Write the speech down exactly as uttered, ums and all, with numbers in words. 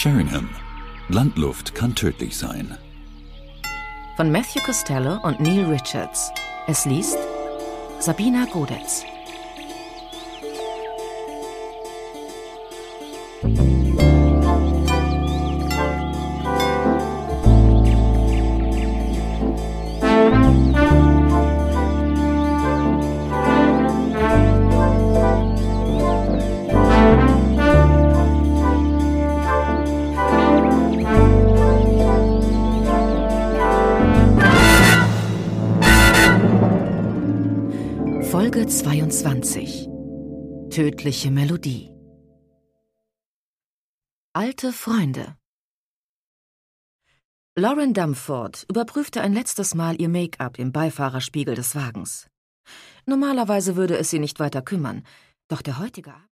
Sheringham. Landluft kann tödlich sein. Von Matthew Costello und Neil Richards. Es liest Sabina Godetz. Folge zweiundzwanzig. Tödliche Melodie. Alte Freunde. Lauren Dumford überprüfte ein letztes Mal ihr Make-up im Beifahrerspiegel des Wagens. Normalerweise würde es sie nicht weiter kümmern, doch der heutige